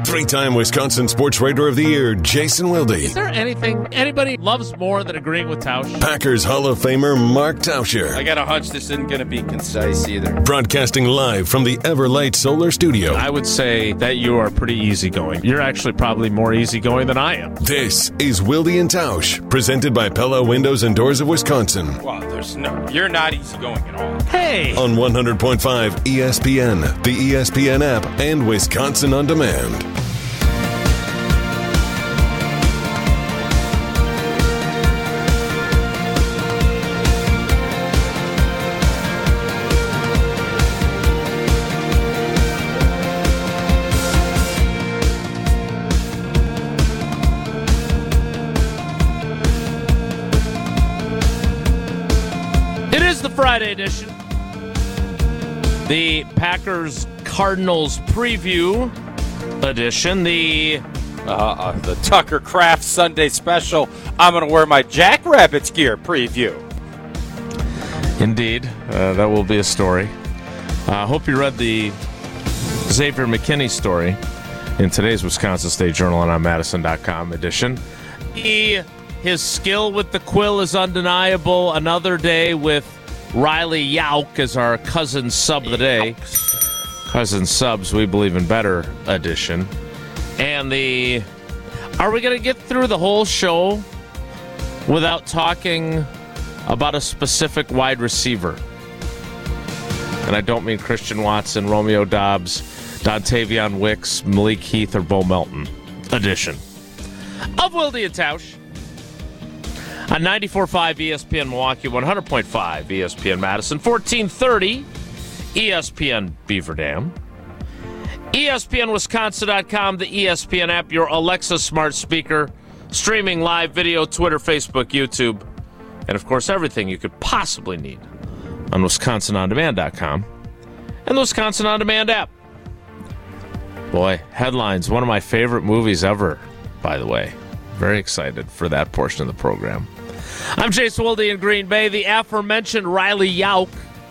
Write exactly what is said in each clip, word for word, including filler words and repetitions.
Three-time Wisconsin Sports Writer of the Year, Jason Wilde. Is there anything anybody loves more than agreeing with Tausch? Packers Hall of Famer, Mark Tauscher. I got a hunch this isn't going to be concise either. Broadcasting live from the Everlight Solar Studio. I would say that you are pretty easygoing. You're actually probably more easygoing than I am. This is Wilde and Tausch, presented by Pella Windows and Doors of Wisconsin. Well, there's no, you're not easygoing at all. Hey! On one hundred point five E S P N, the E S P N app, and Wisconsin On Demand. Friday edition. The Packers Cardinals preview edition. The uh, uh, the Tucker Craft Sunday special. I'm going to wear my Jackrabbits gear preview. Indeed, uh, that will be a story. I uh, hope you read the Xavier McKinney story in today's Wisconsin State Journal and on Madison dot com edition. He, his skill with the quill is undeniable. Another day with Riley Yauk as our cousin sub of the day. Cousin subs, we believe in better edition. And the... Are we going to get through the whole show without talking about a specific wide receiver? And I don't mean Christian Watson, Romeo Dobbs, Dontavion Wicks, Malik Heath, or Bo Melton edition of Wilde and Tausch. On ninety-four point five E S P N Milwaukee, one hundred point five E S P N Madison, fourteen thirty E S P N Beaver Dam, E S P N Wisconsin dot com, the E S P N app, your Alexa smart speaker, streaming live video, Twitter, Facebook, YouTube, and of course everything you could possibly need on Wisconsin On Demand dot com and the Wisconsin On Demand app. Boy, headlines, one of my favorite movies ever, by the way. Very excited for that portion of the program. I'm Jason Wilde in Green Bay. The aforementioned Riley Yauk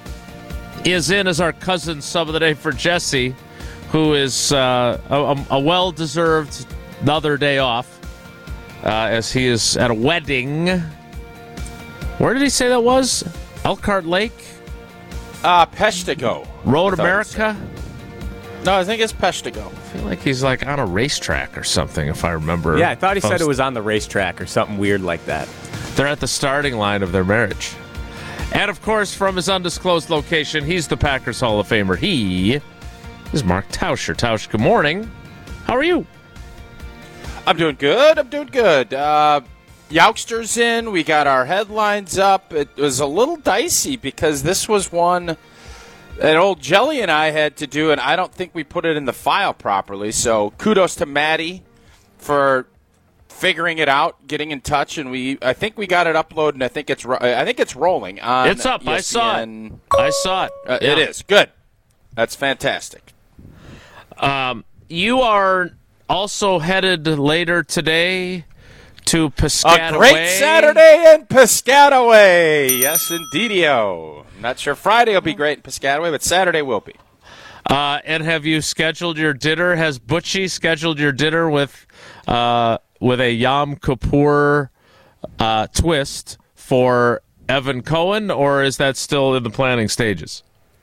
is in as our cousin sub of the day for Jesse, who is uh, a, a well-deserved another day off uh, as he is at a wedding. Where did he say that was? Elkhart Lake? Uh, Peshtigo. Road America? No, I think it's Peshtigo. I feel like he's like on a racetrack or something, if I remember. Yeah, I thought he post- said it was on the racetrack or something weird like that. They're at the starting line of their marriage. And, of course, from his undisclosed location, he's the Packers Hall of Famer. He is Mark Tauscher. Tausch, good morning. How are you? I'm doing good. I'm doing good. Uh, Yaukster's in. We got our headlines up. It was a little dicey because this was one that old Jelly and I had to do, and I don't think we put it in the file properly. So kudos to Maddie for figuring it out, getting in touch, and we I think we got it uploaded, and I think it's I think it's rolling on It's up. E S P N. I saw it. I saw it. Uh, Yeah. It is. Good. That's fantastic. Um, you are also headed later today to Piscataway. A great Saturday in Piscataway. Yes, indeedio. I'm not sure Friday will be great in Piscataway, but Saturday will be. Uh, and have you scheduled your dinner? Has Butchie scheduled your dinner with uh, with a Yom Kippur uh, twist for Evan Cohen, or is that still in the planning stages?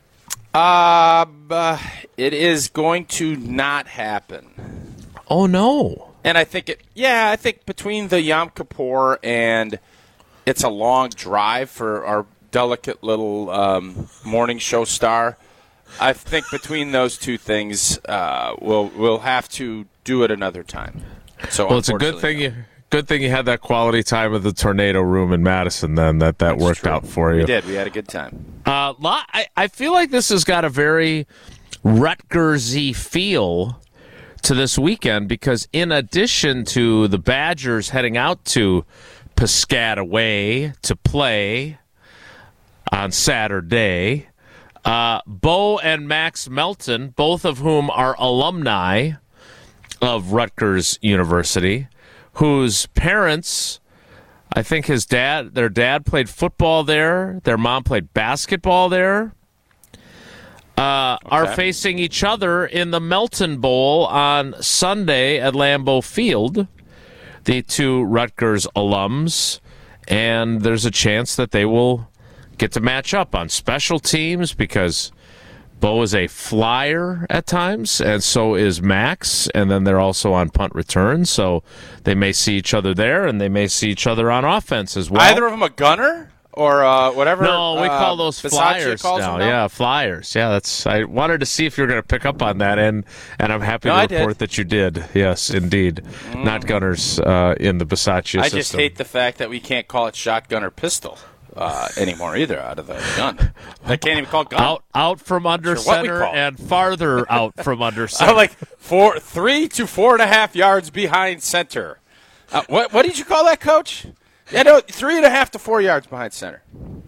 Uh, uh, it is going to not happen. Oh, no. And I think it, yeah, I think between the Yom Kippur and it's a long drive for our delicate little um, morning show star, I think between those two things, uh, we'll we'll have to do it another time. So well, it's a good thing you good thing you had that quality time at the Tornado Room in Madison. Then that that That's worked true. out for you. We did. We had a good time. Uh, I I feel like this has got a very Rutgers-y feel to this weekend because in addition to the Badgers heading out to Piscataway to play on Saturday, uh, Bo and Max Melton, both of whom are alumni of Rutgers University, whose parents, I think his dad, their dad played football there, their mom played basketball there. uh, Okay. are facing each other in the Melton Bowl on Sunday at Lambeau Field, the two Rutgers alums, and there's a chance that they will get to match up on special teams because Bo is a flyer at times, and so is Max, and then they're also on punt return, so they may see each other there, and they may see each other on offense as well. Either of them a gunner or uh, whatever? No, we uh, call those Bisaccia flyers calls now. them now. Yeah, flyers. Yeah, that's. I wanted to see if you were going to pick up on that, and and I'm happy No, to I report did. that you did. Yes, indeed. Mm. Not gunners uh, in the Bisaccia I system. just hate the fact that we can't call it shotgun or pistol uh, anymore either out of the gun. I can't even call it gun. out out from under Sure what we center call it. and farther out from under center. I'm like four, three to four and a half yards behind center. Uh, what what did you call that, Coach? Yeah, no, three and a half to four yards behind center.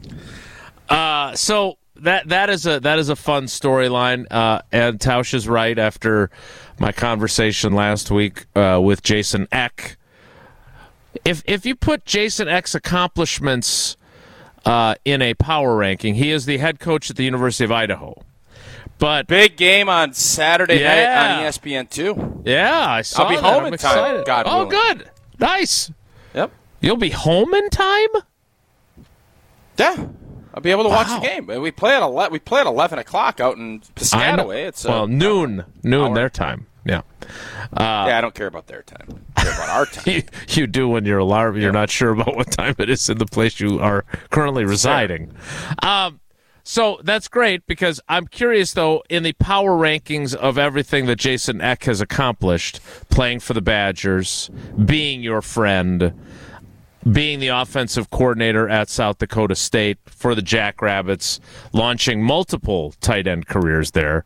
Uh, so that that is a that is a fun storyline. Uh, and Tausch is right. After my conversation last week uh, with Jason Eck, if if you put Jason Eck's accomplishments uh, in a power ranking, he is the head coach at the University of Idaho. But Big game on Saturday Yeah. night on E S P N two. yeah, I saw I'll be that. home I'm in time, excited. God oh, willing. good, nice. Yep. You'll be home in time. Yeah. I'll be able to watch Wow. the game. We play at ele- we play at eleven o'clock out in I know. Piscataway. It's a, well noon, noon hour. their time. Yeah. yeah, I don't care about their time. I care about our time. You, you do when you're alarmed. You're not sure about what time it is in the place you are currently residing. Um, so that's great because I'm curious, though, in the power rankings of everything that Jason Eck has accomplished, playing for the Badgers, being your friend, being the offensive coordinator at South Dakota State for the Jackrabbits, launching multiple tight end careers there.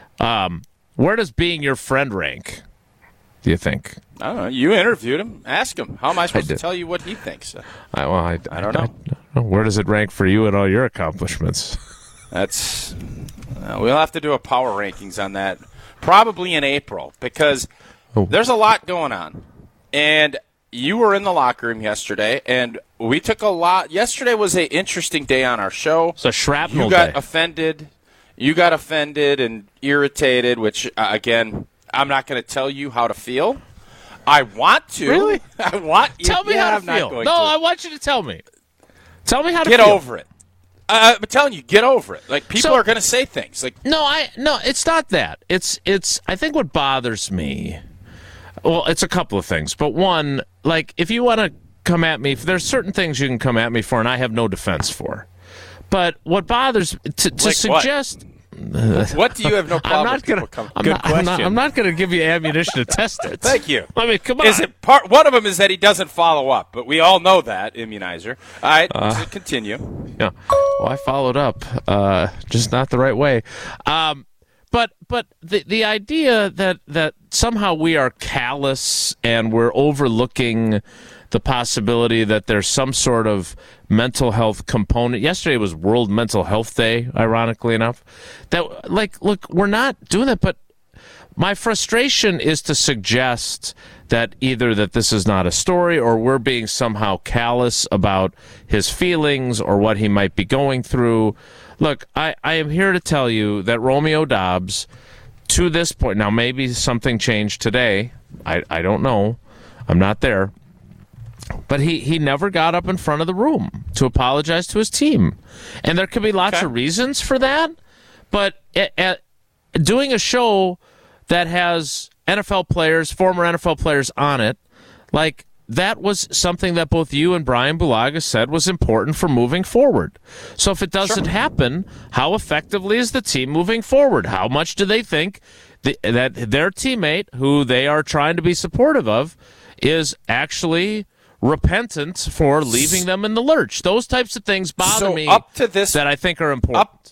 Um, where does being your friend rank, do you think? I don't know. You interviewed him. Ask him. How am I supposed to did. tell you what he thinks? I, well, I, I don't know. I- where does it rank for you and all your accomplishments? That's uh, we'll have to do a power rankings on that probably in April because Oh. there's a lot going on. And you were in the locker room yesterday, and we took a lot. Yesterday was an interesting day on our show. It's a shrapnel You got day. offended. You got offended and irritated, which, uh, again, I'm not going to tell you how to feel. I want to. Really? I want you. Tell me yeah, how I'm to not feel. going No, to. I want you to tell me. Tell me how to Get feel. over it. Uh, I'm telling you, get over it. Like, people So- are going to say things. Like, No, I no, it's not that. It's it's I think what bothers me. Well, it's a couple of things. But one, like if you want to come at me, there's certain things you can come at me for and I have no defense for. But what bothers to, to Like what? suggest what do you have no problem I'm not with people gonna. coming? I'm Good not, I'm not, question. I'm not gonna give you ammunition to test it. Thank you. I mean, come on. Is it part? One of them is that he doesn't follow up, but we all know that immunizer. All right, so continue. Yeah. Well, I followed up, uh, just not the right way. Um, but but the the idea that that somehow we are callous and we're overlooking the possibility that there's some sort of mental health component. Yesterday was World Mental Health Day, ironically enough. That like, look, we're not doing that, but my frustration is to suggest that either that this is not a story or we're being somehow callous about his feelings or what he might be going through. Look, I, I am here to tell you that Romeo Doubs, to this point, now maybe something changed today. I, I don't know. I'm not there. But he, he never got up in front of the room to apologize to his team. And there could be lots Okay. of reasons for that. But at, at doing a show that has N F L players, former N F L players on it, like that was something that both you and Brian Bulaga said was important for moving forward. So if it doesn't happen, how effectively is the team moving forward? How much do they think the, that their teammate, who they are trying to be supportive of, is actually repentant for leaving them in the lurch? Those types of things bother So me up to this- that I think are important. Up,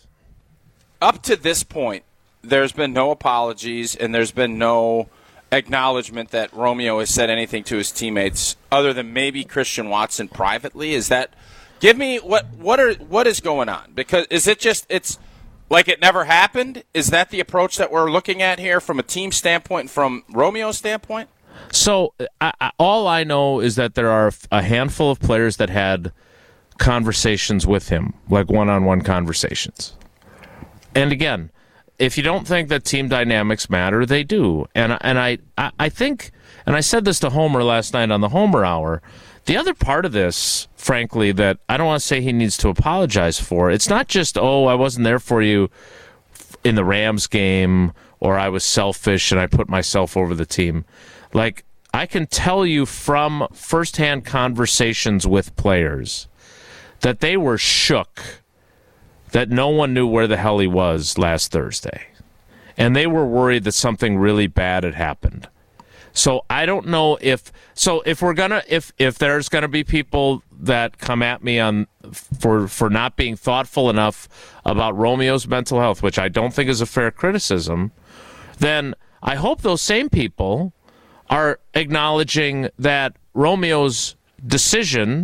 up to this point, there's been no apologies and there's been no acknowledgement that Romeo has said anything to his teammates other than maybe Christian Watson privately. Is that? Give me what what are what is going on? Because is it just it's like it never happened? Is that the approach that we're looking at here from a team standpoint and from Romeo's standpoint? So I, I, all I know is that there are a handful of players that had conversations with him, like one-on-one conversations. And again, if you don't think that team dynamics matter, they do. And and I, I, I think, and I said this to Homer last night on the Homer Hour, the other part of this, frankly, that I don't want to say he needs to apologize for, it's not just, oh, I wasn't there for you in the Rams game, or I was selfish and I put myself over the team. Like, I can tell you from firsthand conversations with players that they were shook that no one knew where the hell he was last Thursday. And they were worried that something really bad had happened. So I don't know if so if we're gonna if if there's gonna be people that come at me on for for not being thoughtful enough about Romeo's mental health, which I don't think is a fair criticism, then I hope those same people are acknowledging that Romeo's decision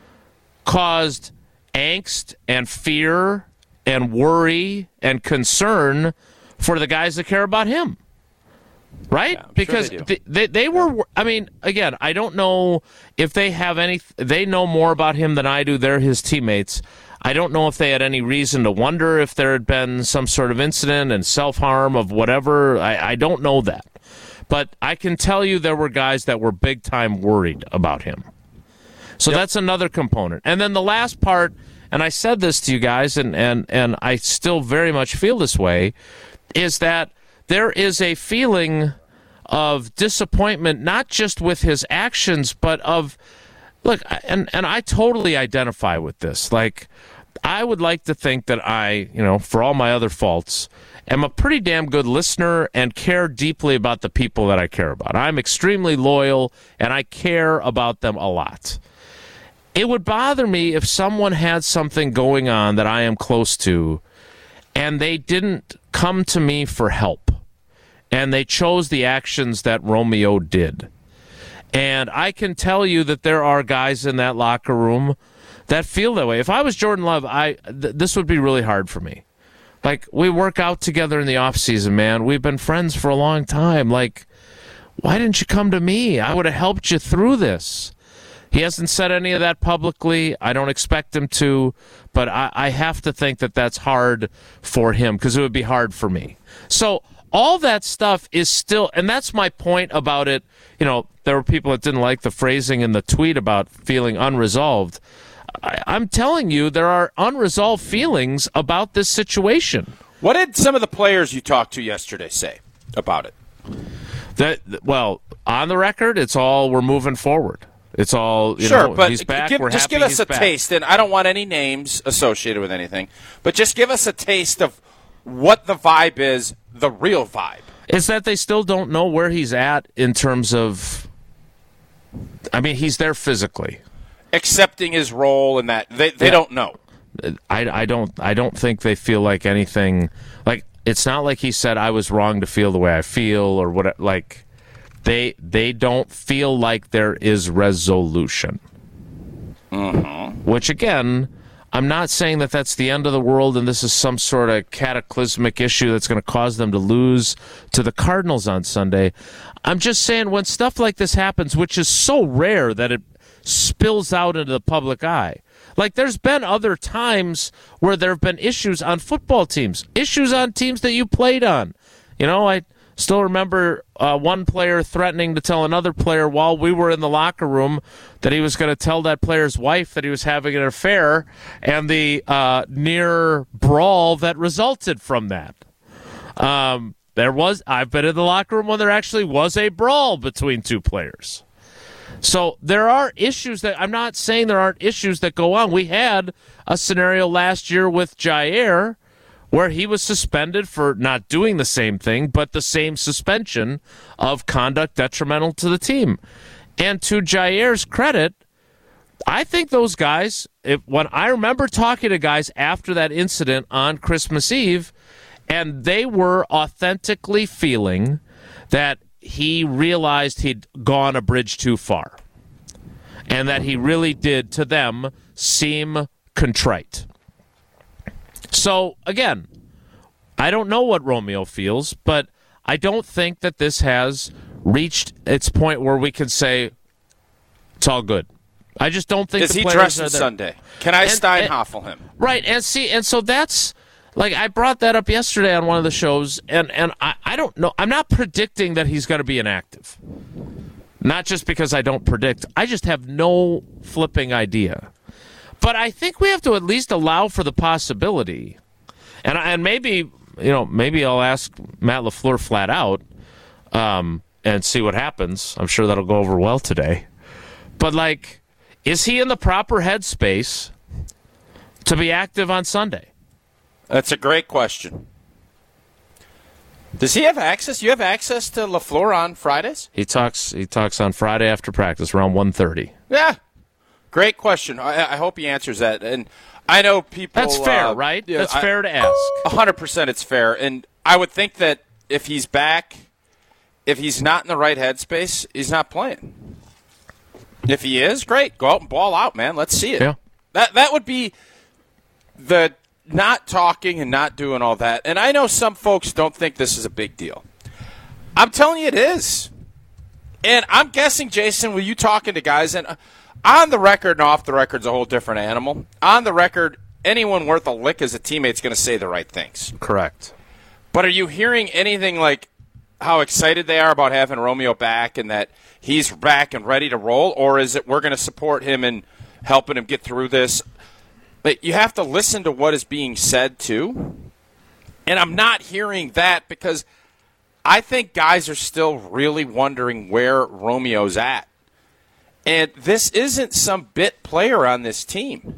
caused angst and fear and worry and concern for the guys that care about him. Right? Yeah, because sure they, they, they were, I mean, again, I don't know if they have any, they know more about him than I do. They're his teammates. I don't know if they had any reason to wonder if there had been some sort of incident and self-harm of whatever. I, I don't know that. But I can tell you there were guys that were big time worried about him. So yep. That's another component. And then the last part, and I said this to you guys, and, and, and I still very much feel this way, is that there is a feeling of disappointment, not just with his actions, but of, look, and, and I totally identify with this. Like, I would like to think that I, you know, for all my other faults, am a pretty damn good listener and care deeply about the people that I care about. I'm extremely loyal, and I care about them a lot. It would bother me if someone had something going on that I am close to, and they didn't come to me for help, and they chose the actions that Romeo did. And I can tell you that there are guys in that locker room that feel that way. If I was Jordan Love, I th- this would be really hard for me. Like, we work out together in the off season, man. We've been friends for a long time. Like, why didn't you come to me? I would have helped you through this. He hasn't said any of that publicly. I don't expect him to, but I, I have to think that that's hard for him because it would be hard for me. So all that stuff is still, and that's my point about it. You know, there were people that didn't like the phrasing in the tweet about feeling unresolved. I, I'm telling you, there are unresolved feelings about this situation. What did some of the players you talked to yesterday say about it? That, well, on the record, it's all we're moving forward. It's all, you sure, know, but he's back, give, we're just happy give us he's a back. taste, and I don't want any names associated with anything, but just give us a taste of what the vibe is, the real vibe. Is that they still don't know where he's at in terms of, I mean, he's there physically. Accepting his role in that. They they Yeah. don't know. I, I don't I don't think they feel like anything, like, it's not like he said, I was wrong to feel the way I feel, or what, like, They they don't feel like there is resolution. Mm-hmm. Which, again, I'm not saying that that's the end of the world and this is some sort of cataclysmic issue that's going to cause them to lose to the Cardinals on Sunday. I'm just saying when stuff like this happens, which is so rare that it spills out into the public eye. Like, there's been other times where there have been issues on football teams, issues on teams that you played on. You know, I still remember uh, one player threatening to tell another player while we were in the locker room that he was going to tell that player's wife that he was having an affair, and the uh, near brawl that resulted from that. Um, there was, I've been in the locker room when there actually was a brawl between two players. So there are issues that, I'm not saying there aren't issues that go on. We had a scenario last year with Jair where he was suspended for not doing the same thing, but the same suspension of conduct detrimental to the team. And to Jair's credit, I think those guys, if, when I remember talking to guys after that incident on Christmas Eve, and they were authentically feeling that he realized he'd gone a bridge too far, and that he really did, to them, seem contrite. So, again, I don't know what Romeo feels, but I don't think that this has reached its point where we can say it's all good. I just don't think Does the he players dress are on there. Sunday? Can I And- Steinhoffel him? Right, and see, and so that's Like, I brought that up yesterday on one of the shows, and, and I, I don't know. I'm not predicting that he's going to be inactive. Not just because I don't predict. I just have no flipping idea. But I think we have to at least allow for the possibility. And and maybe, you know, maybe I'll ask Matt LaFleur flat out um, and see what happens. I'm sure that'll go over well today. But, like, is he in the proper headspace to be active on Sunday? That's a great question. Does he have access? You have access to LaFleur on Fridays? He talks He talks on Friday after practice around one thirty. Yeah. Great question. I, I hope he answers that. And I know people... That's fair, uh, right? Yeah, That's I, fair to ask. one hundred percent it's fair. And I would think that if he's back, if he's not in the right headspace, he's not playing. If he is, great. Go out and ball out, man. Let's see it. Yeah. That That would be the not talking and not doing all that. And I know some folks don't think this is a big deal. I'm telling you it is. And I'm guessing, Jason, with you talking to guys, and on the record and off the record is a whole different animal. On the record, anyone worth a lick as a teammate is going to say the right things. Correct. But are you hearing anything like how excited they are about having Romeo back and that he's back and ready to roll? Or is it we're going to support him and helping him get through this? But you have to listen to what is being said, too. And I'm not hearing that because I think guys are still really wondering where Romeo's at. And this isn't some bit player on this team.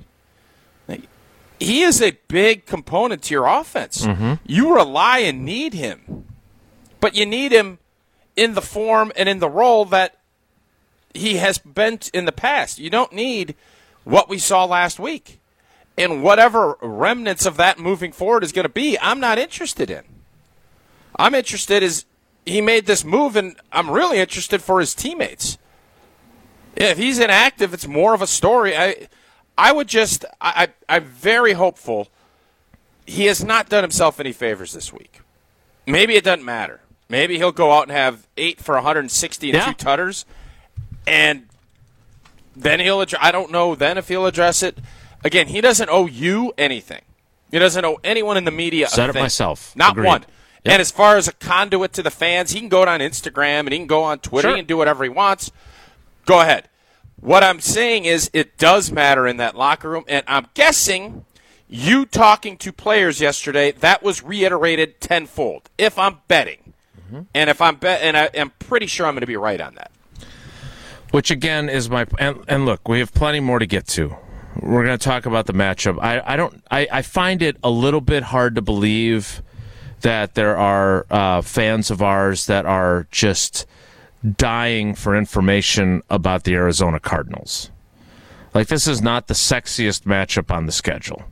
He is a big component to your offense. Mm-hmm. You rely and need him. But you need him in the form and in the role that he has been in the past. You don't need what we saw last week. And whatever remnants of that moving forward is going to be, I'm not interested in. I'm interested is he made this move, and I'm really interested for his teammates. If he's inactive, it's more of a story. I I would just I, I I'm very hopeful. He has not done himself any favors this week. Maybe it doesn't matter. Maybe he'll go out and have eight for one hundred sixty and yeah. two tutters, and then he'll address, I don't know then if he'll address it. Again, he doesn't owe you anything. He doesn't owe anyone in the media Said a it thing. myself. Not Agreed. one. Yep. And as far as a conduit to the fans, he can go on Instagram and he can go on Twitter Sure. and do whatever he wants. Go ahead. What I'm saying is it does matter in that locker room, and I'm guessing you talking to players yesterday, that was reiterated tenfold, if I'm betting. Mm-hmm. And if I'm bet, and I am pretty sure I'm going to be right on that. Which, again, is my and, – and look, we have plenty more to get to. We're going to talk about the matchup. I, I don't. I, I find it a little bit hard to believe that there are uh, fans of ours that are just dying for information about the Arizona Cardinals. Like, this is not the sexiest matchup on the schedule.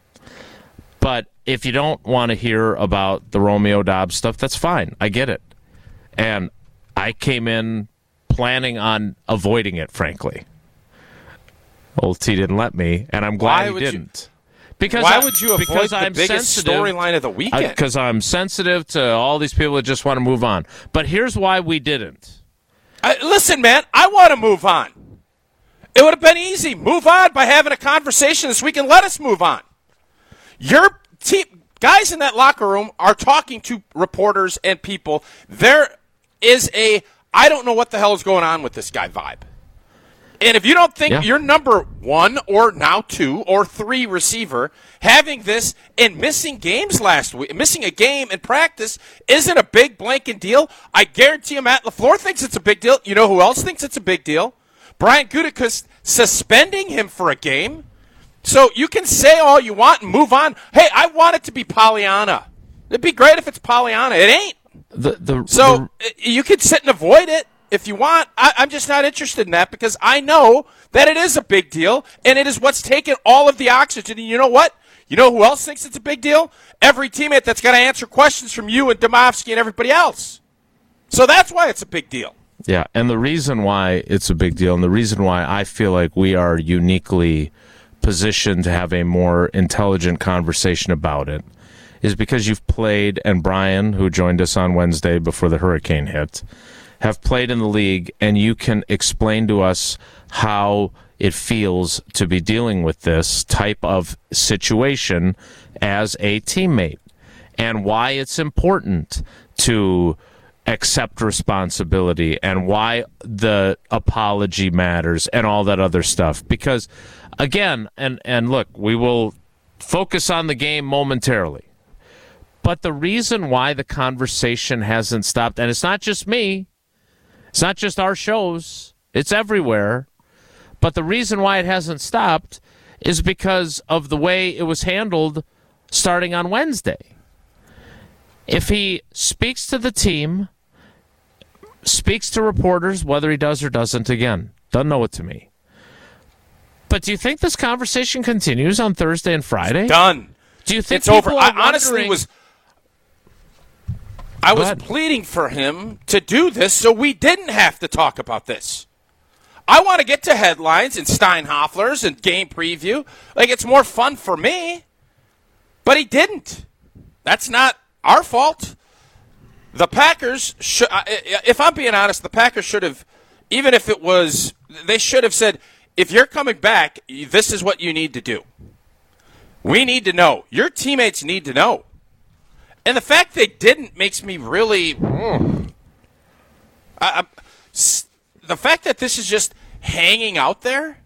But if you don't want to hear about the Romeo Doubs stuff, that's fine. I get it. And I came in planning on avoiding it, frankly. Old T didn't let me, and I'm glad Why he would didn't. You, because why I, would you avoid because the I'm biggest storyline of the weekend? Because I'm sensitive to all these people that just want to move on. But here's why we didn't. I, listen, man, I want to move on. It would have been easy. Move on by having a conversation this week and let us move on. Your team, guys in that locker room are talking to reporters and people. There is a, I don't know what the hell is going on with this guy vibe. And if you don't think yeah. your number one or now two or three receiver having this and missing games last week, missing a game in practice isn't a big blanket deal, I guarantee you Matt LaFleur thinks it's a big deal. You know who else thinks it's a big deal? Brian Gutekunst suspending him for a game. So you can say all you want and move on. Hey, I want it to be Pollyanna. It'd be great if it's Pollyanna. It ain't. The, the, so the, you could sit and avoid it. If you want, I, I'm just not interested in that because I know that it is a big deal, and it is what's taken all of the oxygen. And you know what? You know who else thinks it's a big deal? Every teammate that's got to answer questions from you and Domofsky and everybody else. So that's why it's a big deal. Yeah, and the reason why it's a big deal and the reason why I feel like we are uniquely positioned to have a more intelligent conversation about it is because you've played, and Brian, who joined us on Wednesday before the hurricane hit, have played in the league, and you can explain to us how it feels to be dealing with this type of situation as a teammate, and why it's important to accept responsibility, and why the apology matters, and all that other stuff. Because, again, and, and look, we will focus on the game momentarily, but the reason why the conversation hasn't stopped, and it's not just me, it's not just our shows, it's everywhere, but the reason why it hasn't stopped is because of the way it was handled starting on Wednesday. If he speaks to the team, speaks to reporters, whether he does or doesn't, again, doesn't know it to me. But do you think this conversation continues on Thursday and Friday? Done. Do you think it's over? I wondering... honestly was I Go was ahead. pleading for him to do this so we didn't have to talk about this. I want to get to headlines and Steinhofflers and game preview. Like, it's more fun for me. But he didn't. That's not our fault. The Packers should, if I'm being honest, the Packers should have, even if it was, they should have said, if you're coming back, this is what you need to do. We need to know. Your teammates need to know. And the fact they didn't makes me really, mm, I, I, the fact that this is just hanging out there,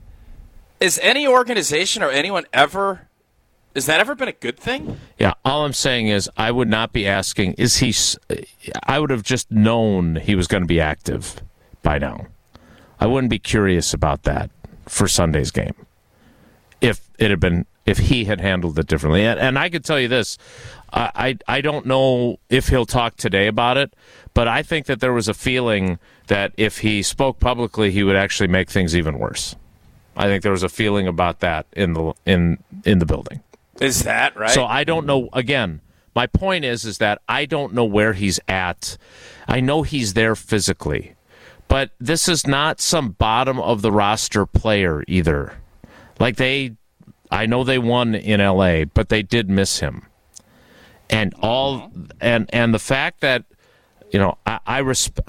is any organization or anyone ever, has that ever been a good thing? Yeah, all I'm saying is I would not be asking, is he, I would have just known he was going to be active by now. I wouldn't be curious about that for Sunday's game if it had been, if he had handled it differently. And, and I could tell you this, I, I I don't know if he'll talk today about it, but I think that there was a feeling that if he spoke publicly, he would actually make things even worse. I think there was a feeling about that in the in in the building. Is that right? So I don't know. Again, my point is is that I don't know where he's at. I know he's there physically, but this is not some bottom of the roster player either. Like they, I know they won in L A, but they did miss him. And all and and the fact that, you know, I, I respect.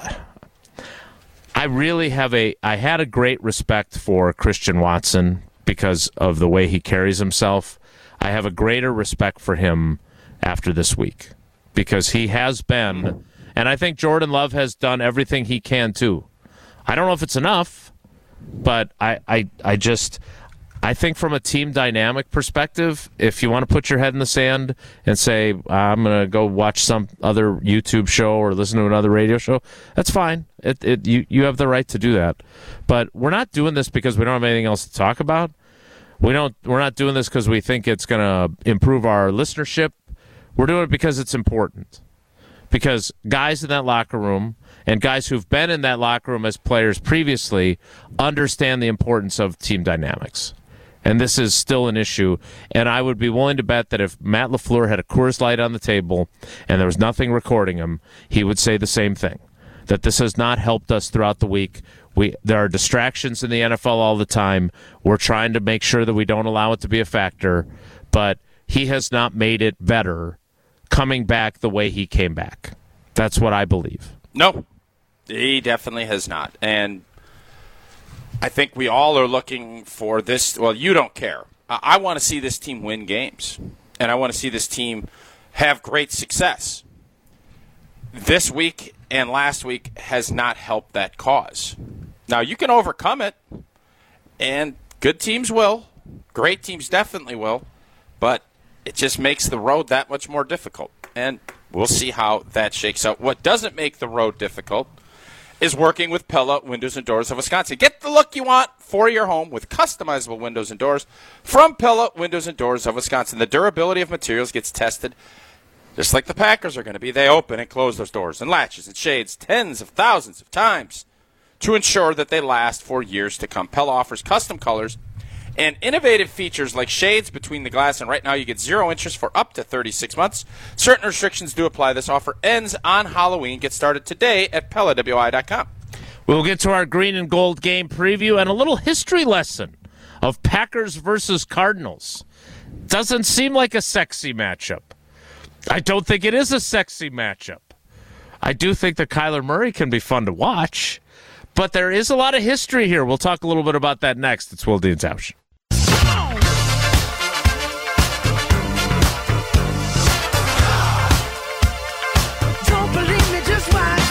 I really have a I had a great respect for Christian Watson because of the way he carries himself. I have a greater respect for him after this week because he has been, and I think Jordan Love has done everything he can too. I don't know if it's enough, but I I, I just I think from a team dynamic perspective, if you want to put your head in the sand and say, I'm going to go watch some other YouTube show or listen to another radio show, that's fine. It, it, you, you have the right to do that. But we're not doing this because we don't have anything else to talk about. We don't, we're not doing this because we think it's going to improve our listenership. We're doing it because it's important. Because guys in that locker room and guys who've been in that locker room as players previously understand the importance of team dynamics. And this is still an issue. And I would be willing to bet that if Matt LaFleur had a Coors Light on the table and there was nothing recording him, he would say the same thing, that this has not helped us throughout the week. We There are distractions in the N F L all the time. We're trying to make sure that we don't allow it to be a factor. But he has not made it better coming back the way he came back. That's what I believe. No, he definitely has not. And I think we all are looking for this. Well, you don't care. I, I want to see this team win games, and I want to see this team have great success. This week and last week has not helped that cause. Now, you can overcome it, and good teams will. Great teams definitely will, but it just makes the road that much more difficult, and we'll see how that shakes out. What doesn't make the road difficult is working with Pella Windows and Doors of Wisconsin. Get the look you want for your home with customizable windows and doors from Pella Windows and Doors of Wisconsin. The durability of materials gets tested just like the Packers are going to be. They open and close those doors and latches and shades tens of thousands of times to ensure that they last for years to come. Pella offers custom colors and innovative features like shades between the glass, and right now you get zero interest for up to thirty-six months. Certain restrictions do apply. This offer ends on Halloween. Get started today at Pella W I dot com. We'll get to our green and gold game preview and a little history lesson of Packers versus Cardinals. Doesn't seem like a sexy matchup. I don't think it is a sexy matchup. I do think that Kyler Murray can be fun to watch, But there is a lot of history here. We'll talk a little bit about that next. It's Will Dean Tausch. Don't believe me, just watch.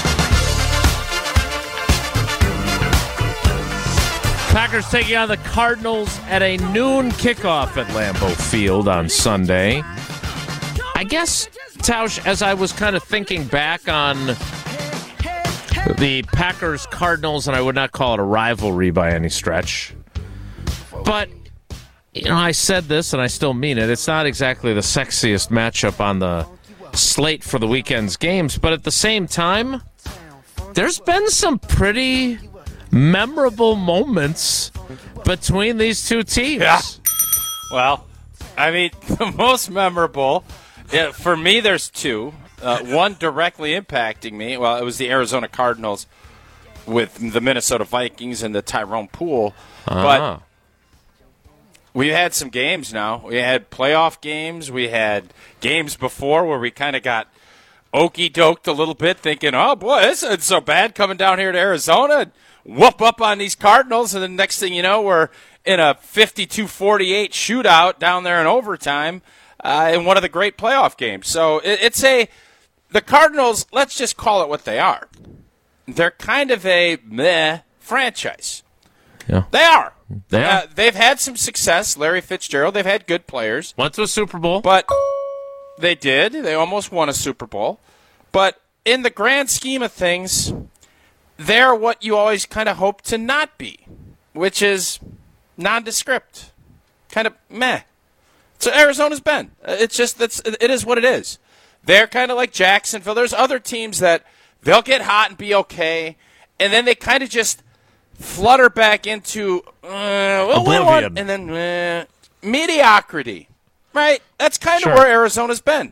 Packers taking on the Cardinals at a noon kickoff at Lambeau Field on Sunday. I guess, Tausch, as I was kind of thinking back on the Packers-Cardinals, and I would not call it a rivalry by any stretch, but, you know, I said this, and I still mean it. It's not exactly the sexiest matchup on the slate for the weekend's games, but at the same time, there's been some pretty memorable moments between these two teams. Yeah. Well, I mean, the most memorable, yeah, for me, there's two. Uh, one directly impacting me. Well, it was the Arizona Cardinals with the Minnesota Vikings and the Tyrone Poole. Uh-huh. But we've had some games now. We had playoff games. We had games before where we kind of got okey-doked a little bit, thinking, oh, boy, this isn't so bad coming down here to Arizona and whoop up on these Cardinals. And the next thing you know, we're in a fifty-two forty-eight shootout down there in overtime uh, in one of the great playoff games. So it, it's a – the Cardinals, let's just call it what they are. They're kind of a meh franchise. Yeah. They are. They are. Uh, they've had some success. Larry Fitzgerald, they've had good players. Went to a Super Bowl. But they did. They almost won a Super Bowl. But in the grand scheme of things, they're what you always kind of hope to not be, which is nondescript, kind of meh. So Arizona's been. It's just that's it is what it is. They're kind of like Jacksonville. There's other teams that they'll get hot and be okay, and then they kind of just flutter back into uh, well, we want, and then uh, mediocrity. Right? That's kind of Sure. where Arizona's been.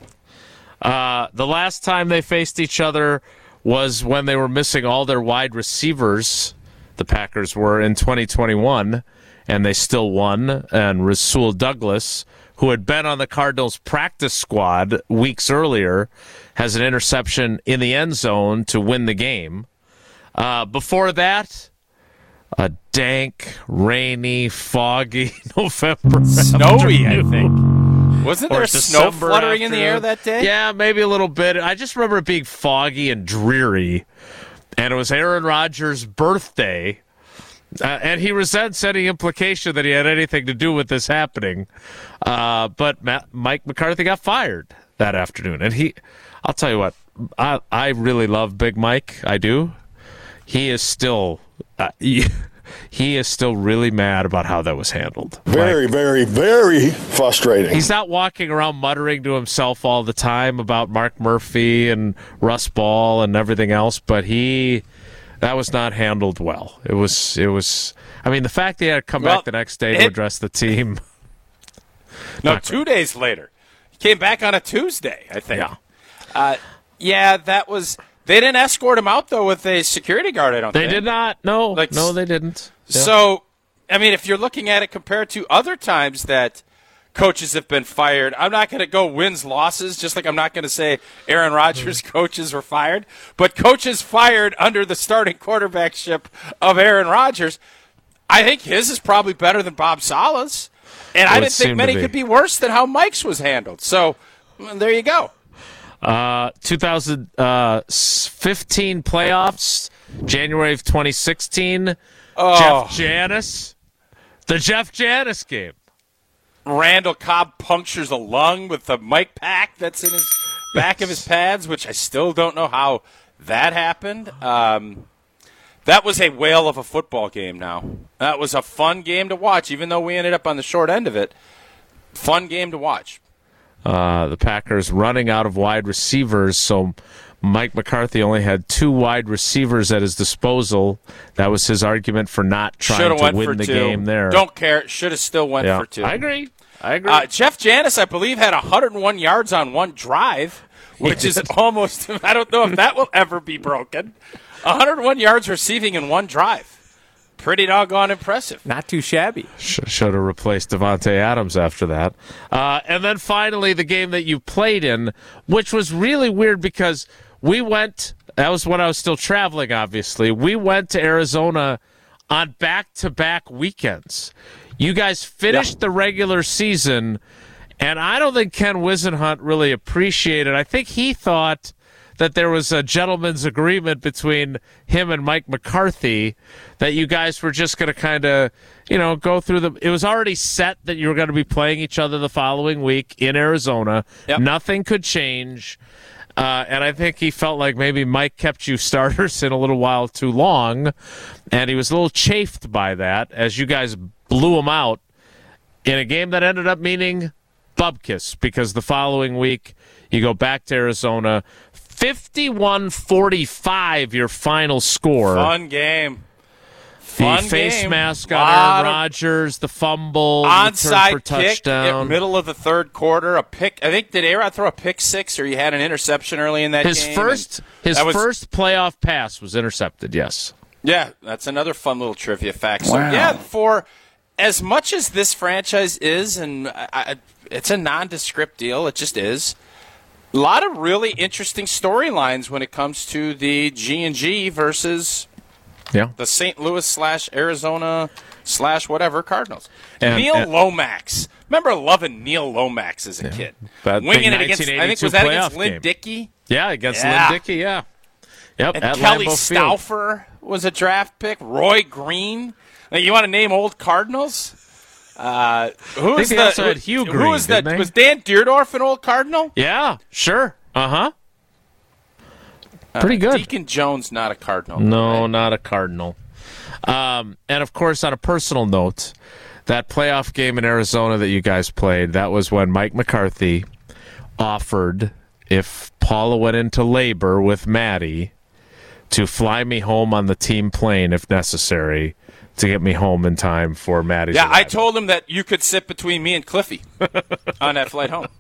Uh, the last time they faced each other was when they were missing all their wide receivers. The Packers were in twenty twenty-one, and they still won. And Rasul Douglas, who had been on the Cardinals practice squad weeks earlier, has an interception in the end zone to win the game. Uh, before that, a dank, rainy, foggy November Snowy, I afternoon. think. Wasn't Or there snow December fluttering in the air afternoon. that day? Yeah, maybe a little bit. I just remember it being foggy and dreary. And it was Aaron Rodgers' birthday. Uh, and he resents any implication that he had anything to do with this happening. Uh, but Matt, Mike McCarthy got fired that afternoon. And he, I'll tell you what, I, I really love Big Mike. I do. He is still, uh, he, he is still really mad about how that was handled. Very, Like, very, very frustrating. he's not walking around muttering to himself all the time about Mark Murphy and Russ Ball and everything else, but he... that was not handled well. It was, it was. I mean, the fact that he had to come Well, back the next day to it- address the team. No, Not two days later. He came back on a Tuesday, I think. Yeah. Uh, yeah, that was. They didn't escort him out, though, with a security guard, I don't They think. did not. No, Like, no, they didn't. Yeah. So, I mean, if you're looking at it compared to other times that coaches have been fired, I'm not going to go wins, losses, just like I'm not going to say Aaron Rodgers' coaches were fired. But coaches fired under the starting quarterbackship of Aaron Rodgers, I think his is probably better than Bob Sala's. And I Would didn't seem think to many be. could be worse than how Mike's was handled. So, mm, there you go. Uh, two thousand fifteen playoffs, January of twenty sixteen. Oh. Jeff Janis, the Jeff Janis game. Randall Cobb punctures a lung with the Mike pack that's in his back of his pads, which I still don't know how that happened. Um, that was a whale of a football game now. That was a fun game to watch, even though we ended up on the short end of it. Fun game to watch. Uh, the Packers running out of wide receivers, so Mike McCarthy only had two wide receivers at his disposal. That was his argument for not trying Should have to went win for the two. game there. Don't care. Should have still went Yeah. for two. I agree. I agree. Uh, Jeff Janis, I believe, had one hundred one yards on one drive, which is almost, I don't know if that will ever be broken. one hundred one yards receiving in one drive. Pretty doggone impressive. Not too shabby. Sh- should have replaced Devontae Adams after that. Uh, and then finally, the game that you played in, which was really weird because we went. That was when I was still traveling. Obviously, we went to Arizona on back-to-back weekends. You guys finished yeah. the regular season, and I don't think Ken Whisenhunt really appreciated. I think he thought that there was a gentleman's agreement between him and Mike McCarthy that you guys were just going to kind of, you know, go through the. It was already set that you were going to be playing each other the following week in Arizona. Yep. Nothing could change. Uh, and I think he felt like maybe Mike kept you starters in a little while too long, and he was a little chafed by that as you guys blew him out in a game that ended up meaning bubkiss, because the following week you go back to Arizona. fifty-one forty-five your final score. Fun game. The Fun face game. mask on Aaron Rodgers, the fumble, onside return for kick touchdown. in middle of the third quarter. A pick. I think did A-Rod throw a pick six, or he had an interception early in that his game? First, his was, first playoff pass was intercepted. Yes. Yeah, that's another fun little trivia fact. So Wow. yeah, for as much as this franchise is, and I, I, it's a nondescript deal, it just is. A lot of really interesting storylines when it comes to the G and G versus. Yeah. The Saint Louis slash Arizona slash whatever Cardinals. And, Neil and, Lomax. Remember loving Neil Lomax as a yeah, kid. Winging it against, I think, was that against Lynn Dickey? Yeah, against yeah. Lynn Dickey, yeah. Yep, and at Kelly Lambeau Stauffer Field. was a draft pick. Roy Green. Now, you want to name old Cardinals? Uh, who was they the, also had Hugh who Green, was that? they? Was Dan Deerdorf an old Cardinal? Yeah, sure. Uh-huh. Pretty good. Uh, Deacon Jones, not a Cardinal. No, right? not a Cardinal. Um, and, of course, on a personal note, that playoff game in Arizona that you guys played, that was when Mike McCarthy offered, if Paula went into labor with Maddie, to fly me home on the team plane if necessary to get me home in time for Maddie's Yeah, arrival. I told him that you could sit between me and Cliffy on that flight home.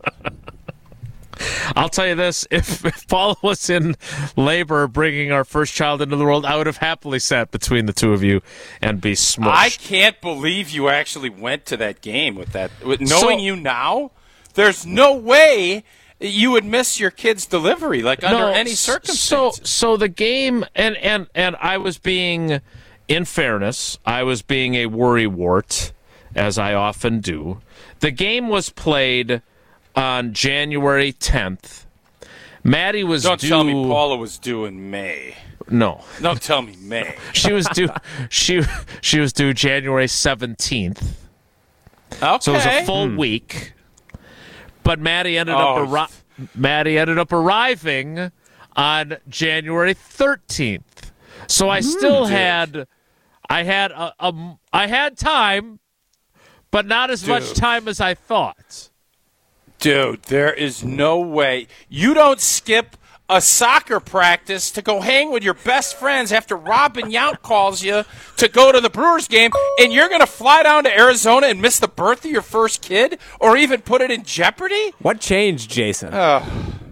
I'll tell you this, if, if Paula was in labor bringing our first child into the world, I would have happily sat between the two of you and be smushed. I can't believe you actually went to that game with that. With knowing so, you now, there's no way you would miss your kid's delivery, like under no, any circumstances. So, so the game, and, and, and I was being, in fairness, I was being a worrywart, as I often do. The game was played on January tenth. Maddie was Don't due... tell me Paula was due in May. No. Don't tell me May. she was due she she was due January seventeenth. Okay. So it was a full hmm. week. But Maddie ended oh. up arri- Maddie ended up arriving on January thirteenth. So I still mm, had I had a, a I had time, but not as dude. much time as I thought. Dude, there is no way. You don't skip a soccer practice to go hang with your best friends after Robin Yount calls you to go to the Brewers game, and you're going to fly down to Arizona and miss the birth of your first kid or even put it in jeopardy? What changed, Jason? Uh,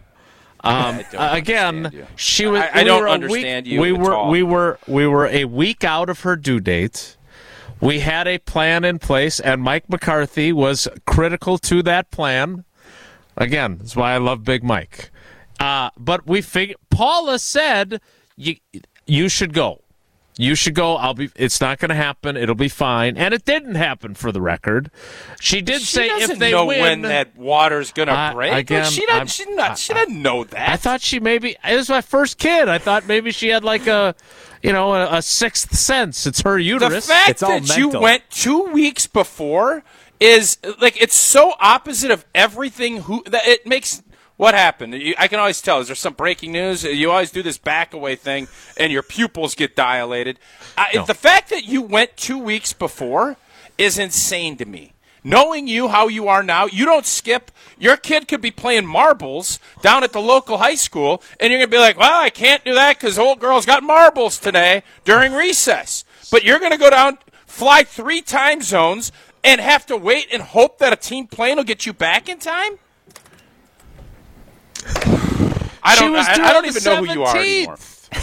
um, again, she was. I, I we don't were understand week, you. We at were all. we were we were a week out of her due date. We had a plan in place, and Mike McCarthy was critical to that plan. Again, that's why I love Big Mike. Uh, but we figured. Paula said you you should go. You should go. I'll be. It's not going to happen. It'll be fine. And it didn't happen, for the record. She did she say if they know win, when that water's going to uh, break. Again, like she doesn't. She not. She doesn't know that. I thought she maybe. It was my first kid. I thought maybe she had like a, you know, a, a sixth sense. It's her uterus. The fact it's all that mental. you went two weeks before is like it's so opposite of everything. Who that it makes. What happened? I can always tell. Is there some breaking news? You always do this back away thing, and your pupils get dilated. No. Uh, the fact that you went two weeks before is insane to me. Knowing you how you are now, you don't skip. Your kid could be playing marbles down at the local high school, and you're going to be like, well, I can't do that because old girl's got marbles today during recess. But you're going to go down, fly three time zones, and have to wait and hope that a team plane will get you back in time? I don't, I, I don't even know who you are anymore.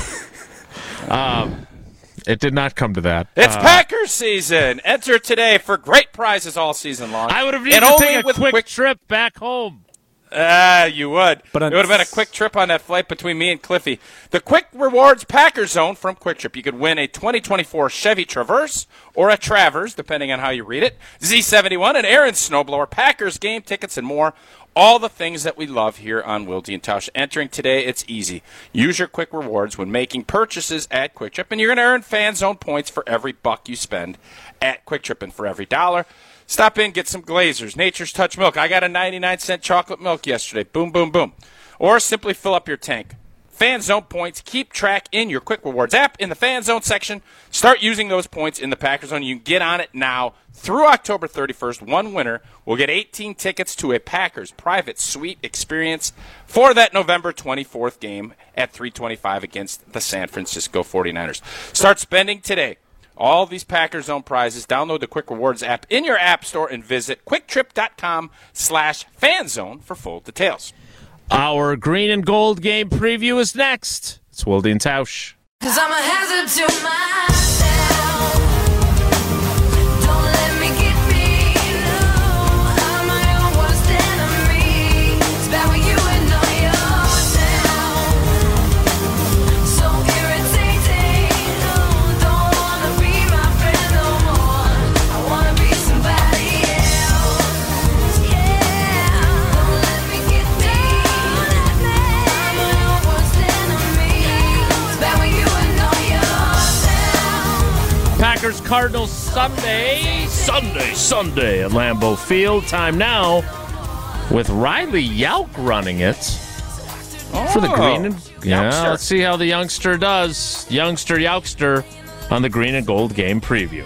um, it did not come to that. It's uh, Packers season. Enter today for great prizes all season long. I would have needed and to only take a with quick, quick trip back home. Ah, you would. But it would have been a quick trip on that flight between me and Cliffy. The Quick Rewards Packers Zone from Quick Trip. You could win a twenty twenty-four Chevy Traverse or a Travers, depending on how you read it, Z seventy-one, an Aaron snowblower, Packers game tickets, and more. All the things that we love here on Wilde and Tausch. Entering today, it's easy. Use your Quick Rewards when making purchases at Quick Trip, and you're going to earn Fan Zone points for every buck you spend at Quick Trip, and for every dollar. Stop in, get some Glazers, Nature's Touch milk. I got a ninety-nine cent chocolate milk yesterday. Boom, boom, boom. Or simply fill up your tank. Fan Zone points. Keep track in your Quick Rewards app in the Fan Zone section. Start using those points in the Packers Zone. You can get on it now through October thirty-first. One winner will get eighteen tickets to a Packers private suite experience for that November twenty-fourth game at three twenty-five against the San Francisco forty-niners. Start spending today. All these Packers Zone prizes. Download the Quick Rewards app in your app store and visit quicktrip.com slash fanzone for full details. Our green and gold game preview is next. It's Wilde and Tausch. Cause I'm a hazard to myself. Don't let me get me. No, I'm my own worst enemy. It's bad when you know yourself. So irritating. No, don't wanna be my friend no more. I wanna be somebody else. Yeah. Don't let me get me. I'm my own worst enemy. It's bad when you know yourself. Packers Cardinals Sunday, Sunday, Sunday at Lambeau Field. Time now with Riley Yauk running it for the green and yeah. youngster. Let's see how the youngster does. Youngster, Yaukster on the green and gold game preview.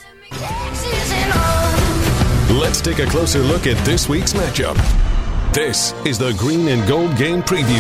Let's take a closer look at this week's matchup. This is the Green and Gold Game Preview.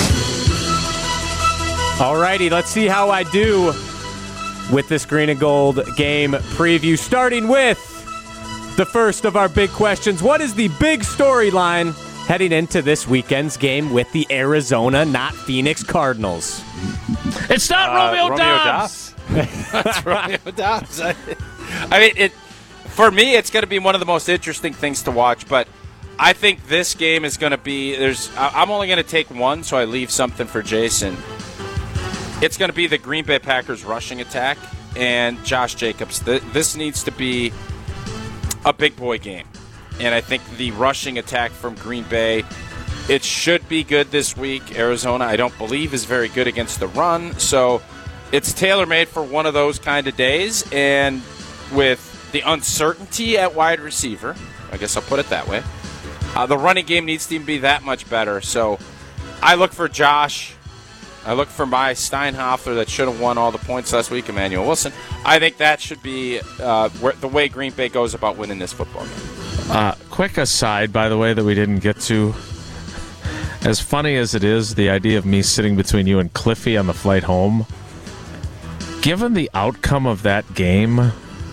Alrighty, let's see how I do with this green and gold game preview, starting with the first of our big questions. What is the big storyline heading into this weekend's game with the Arizona, not Phoenix Cardinals? It's not Uh, Romeo, Romeo Dobbs. That's Romeo Dobbs. I mean, it for me, it's going to be one of the most interesting things to watch, but I think this game is going to be, there's. I- I'm only going to take one, so I leave something for Jason. It's going to be the Green Bay Packers rushing attack and Josh Jacobs. Th- this needs to be a big boy game. And I think the rushing attack from Green Bay, it should be good this week. Arizona, I don't believe, is very good against the run. So it's tailor-made for one of those kind of days. And with the uncertainty at wide receiver, I guess I'll put it that way, uh, the running game needs to be that much better. So I look for Josh. I look for my Steinhoffler that should have won all the points last week, Emmanuel Wilson. I think that should be uh, where, the way Green Bay goes about winning this football game. Uh, quick aside, by the way, that we didn't get to. As funny as it is, the idea of me sitting between you and Cliffy on the flight home, given the outcome of that game,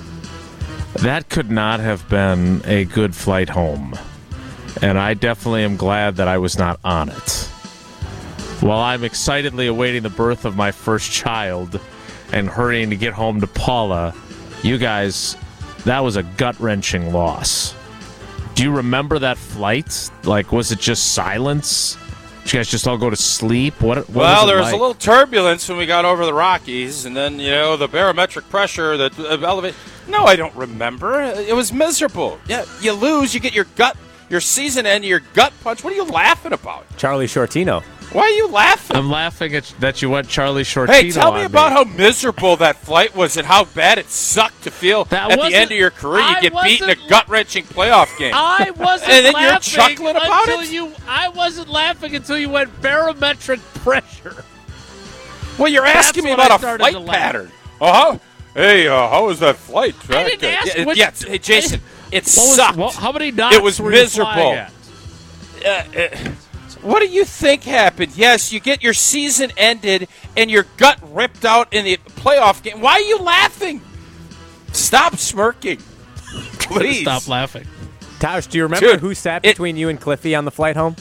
that could not have been a good flight home. And I definitely am glad that I was not on it. While I'm excitedly awaiting the birth of my first child and hurrying to get home to Paula, you guys, that was a gut-wrenching loss. Do you remember that flight? Like, was it just silence? Did you guys just all go to sleep? What, what Well, was it there was like? a little turbulence when we got over the Rockies, and then, you know, the barometric pressure, the uh, elevate. No, I don't remember. It was miserable. Yeah, you lose, you get your gut, your season end, your gut punch. What are you laughing about? Charlie Shortino. Why are you laughing? I'm laughing at that you went Charlie Shortino Hey, tell me on about how miserable that flight was and how bad it sucked to feel That at the wasn't- end of your career. You I get beat in a wasn't- gut-wrenching playoff game. I wasn't And then you're laughing chuckling about until it? You, I wasn't laughing until you went barometric pressure. Well, you're That's asking me when I about a started flight to laugh. pattern. Oh, how? Hey, uh, how was that flight? I didn't Okay. ask Yeah, what- yes. Hey, Jason, it What was- sucked. well, how many knots It was were you miserable. flying at? Uh, uh, what do you think happened? Yes, you get your season ended and your gut ripped out in the playoff game. Why are you laughing? Stop smirking. Please. Stop laughing. Tausch, do you remember Dude, who sat it- between you and Cliffy on the flight home?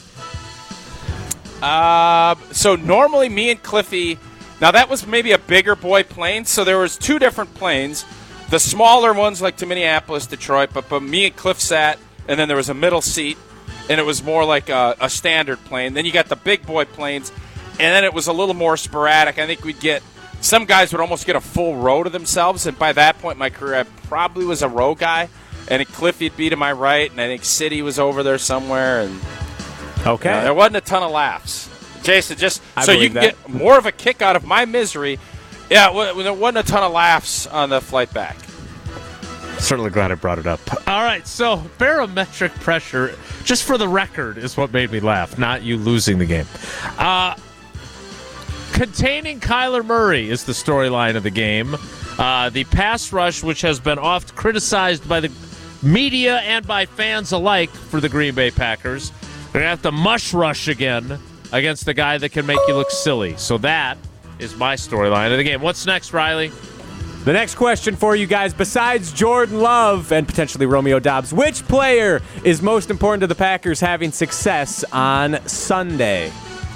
Uh, so normally me and Cliffy, now that was maybe a bigger boy plane, so there was two different planes. The smaller ones like to Minneapolis, Detroit, but, but me and Cliff sat, and then there was a middle seat, and it was more like a, a standard plane. Then you got the big boy planes, and then it was a little more sporadic. I think we'd get some guys would almost get a full row to themselves, and by that point in my career, I probably was a row guy. And Cliffy'd be to my right, and I think City was over there somewhere, and Okay. you know, there wasn't a ton of laughs. Jason, just I so you believe can that. get more of a kick out of my misery. Yeah, w- there wasn't a ton of laughs on the flight back. Certainly glad I brought it up. All right, so barometric pressure, just for the record, is what made me laugh, not you losing the game. Uh, containing Kyler Murray is the storyline of the game. Uh, the pass rush, which has been oft criticized by the media and by fans alike for the Green Bay Packers. They're going to have to mush rush again against the guy that can make you look silly. So that is my storyline of the game. What's next, Riley? The next question for you guys, besides Jordan Love and potentially Romeo Doubs, which player is most important to the Packers having success on Sunday?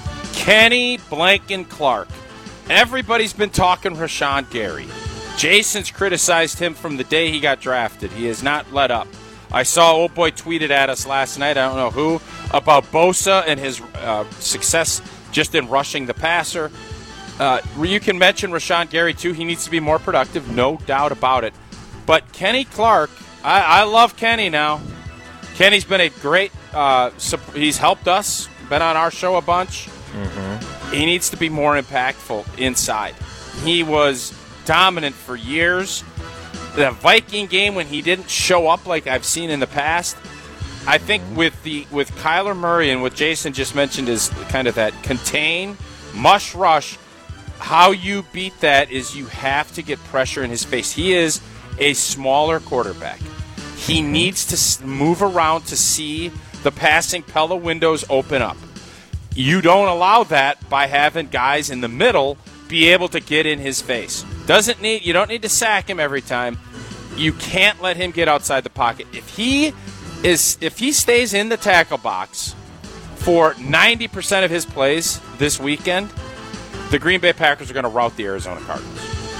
Kenny Blanken Clark. Everybody's been talking Rashawn Gary. Jason's criticized him from the day he got drafted. He has not let up. I saw old boy tweeted at us last night, I don't know who, about Bosa and his uh, success just in rushing the passer. Uh, you can mention Rashawn Gary, too. He needs to be more productive, no doubt about it. But Kenny Clark, I, I love Kenny now. Kenny's been a great, uh, he's helped us, been on our show a bunch. Mm-hmm. He needs to be more impactful inside. He was dominant for years. The Viking game when he didn't show up like I've seen in the past, I think with the with Kyler Murray and what Jason just mentioned is kind of that contain, mush rush. How you beat that is you have to get pressure in his face. He is a smaller quarterback. He needs to move around to see the passing Pella windows open up. You don't allow that by having guys in the middle be able to get in his face. Doesn't need you don't need to sack him every time. You can't let him get outside the pocket. If he is if he stays in the tackle box for ninety percent of his plays this weekend, the Green Bay Packers are going to rout the Arizona Cardinals.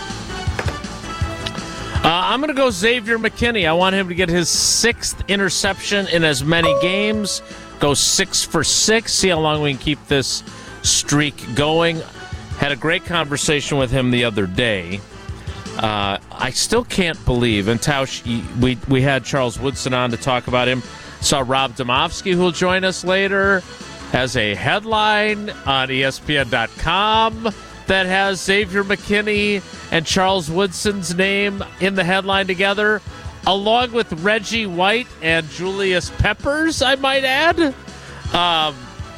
Uh, I'm going to go Xavier McKinney. I want him to get his sixth interception in as many games. Go six for six. See how long we can keep this streak going. Had a great conversation with him the other day. Uh, I still can't believe, and Tausch, we, we had Charles Woodson on to talk about him. Saw Rob Domofsky, who will join us later, has a headline on E S P N dot com that has Xavier McKinney and Charles Woodson's name in the headline together, along with Reggie White and Julius Peppers, I might add. Um,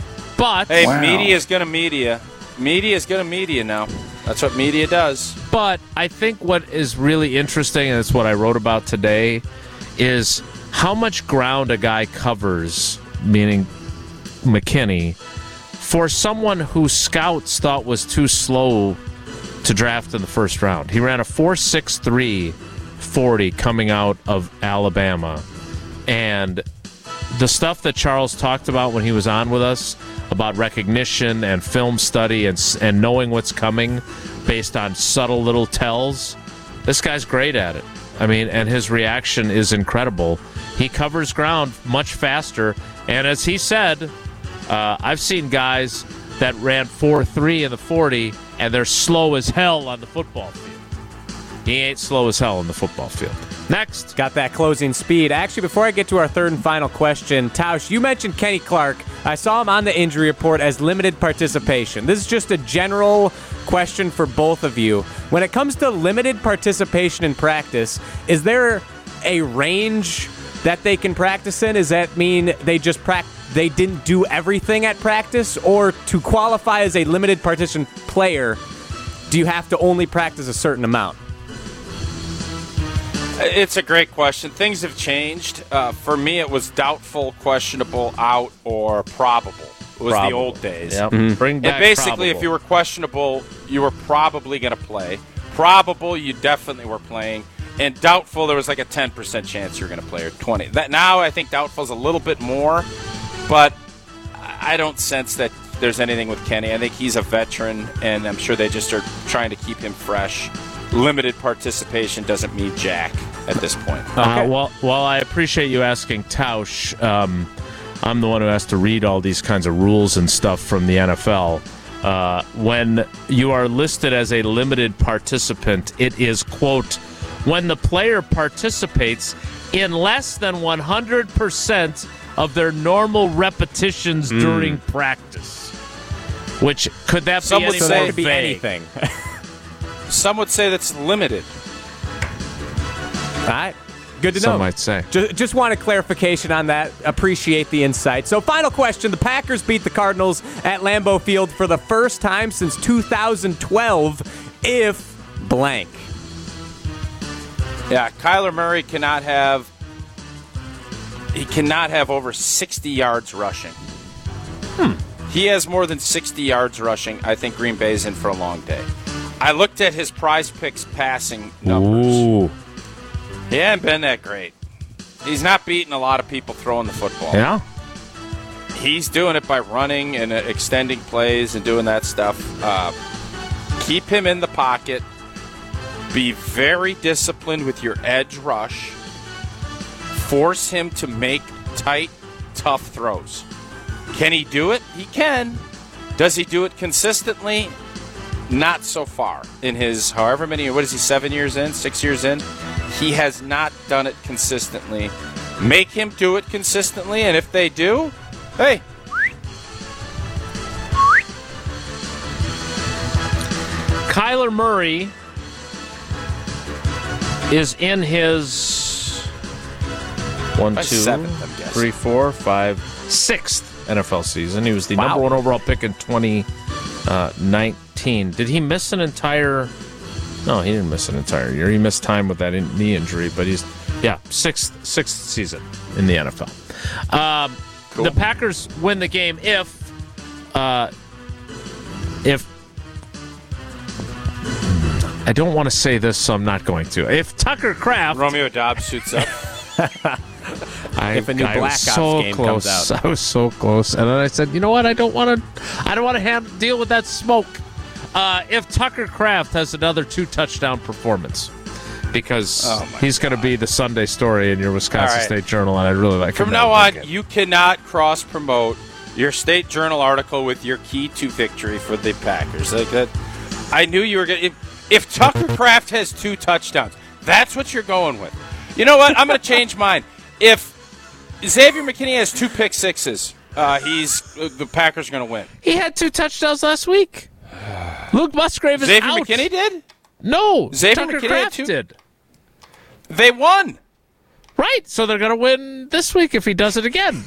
but Hey, Wow. media is going to media. Media is going to media now. That's what media does. But I think what is really interesting, and it's what I wrote about today, is how much ground a guy covers, meaning McKinney, for someone who scouts thought was too slow to draft in the first round. He ran a four six three forty coming out of Alabama. And the stuff that Charles talked about when he was on with us about recognition and film study and and knowing what's coming based on subtle little tells, this guy's great at it. I mean, and his reaction is incredible. He covers ground much faster. And as he said, uh, I've seen guys that ran four three in the forty, and they're slow as hell on the football field. He ain't slow as hell on the football field. Next. Got that closing speed. Actually, before I get to our third and final question, Tausch, you mentioned Kenny Clark. I saw him on the injury report as limited participation. This is just a general question for both of you. When it comes to limited participation in practice, is there a range that they can practice in? Does that mean they just practice? They didn't do everything at practice? Or to qualify as a limited participation player, do you have to only practice a certain amount? It's a great question. Things have changed. Uh, for me, it was doubtful, questionable, out, or probable. It was Probable. the old days. Yep. Mm-hmm. Bring back And basically, probable. if you were questionable, you were probably going to play. Probable, you definitely were playing. And doubtful, there was like a ten percent chance you're going to play, or twenty. That now, I think doubtful is a little bit more, but I don't sense that there's anything with Kenny. I think he's a veteran, and I'm sure they just are trying to keep him fresh. Limited participation doesn't mean jack at this point. Uh, well, well, I appreciate you asking, Tausch. Um, I'm the one who has to read all these kinds of rules and stuff from the N F L. Uh, when you are listed as a limited participant, it is, quote, when the player participates in less than one hundred percent of their normal repetitions mm. during practice. Which, could that Some be would any say more it could be vague? anything. Some would say that's limited. All right. Good to Some know. might say. Just, just want a clarification on that. Appreciate the insight. So, final question. The Packers beat the Cardinals at Lambeau Field for the first time since two thousand twelve, if blank. Yeah, Kyler Murray cannot have he cannot have over sixty yards rushing. Hmm. He has more than sixty yards rushing. I think Green Bay's in for a long day. I looked at his Prize Picks passing numbers. Ooh. He hasn't been that great. He's not beating a lot of people throwing the football. Yeah? He's doing it by running and uh, extending plays and doing that stuff. Uh, keep him in the pocket. Be very disciplined with your edge rush. Force him to make tight, tough throws. Can he do it? He can. Does he do it consistently? Not so far. In his however many, what is he, seven years in, six years in? He has not done it consistently. Make him do it consistently, and if they do, hey. Kyler Murray is in his one, By two, seventh, I'm guessing. three, four, five, sixth N F L season. He was the Wow. number one overall pick in twenty nineteen. Did he miss an entire? No, he didn't miss an entire year. He missed time with that in, knee injury, but he's yeah sixth sixth season in the N F L. Um, Cool. The Packers win the game if uh, if. I don't want to say this, so I'm not going to. If Tucker Kraft, Romeo Dobbs suits up. I, If a new I Black was Ops so game close. comes out. I was so close, and then I said, "You know what? I don't want to. I don't want to have deal with that smoke." Uh, if Tucker Kraft has another two touchdown performance, because Oh, my he's going to be the Sunday story in your Wisconsin All right. State Journal, and I really like From him now that on, weekend. you cannot cross promote your State Journal article with your key to victory for the Packers. Like that, I knew you were going. If, if Tucker Kraft has two touchdowns, that's what you're going with. You know what? I'm going to change mine. If Xavier McKinney has two pick sixes, uh, he's uh, the Packers are going to win. He had two touchdowns last week. Luke Musgrave is Xavier out. McKinney did. No, Xavier Tucker McKinney had Kraft two- did. They won. Right, so they're going to win this week if he does it again.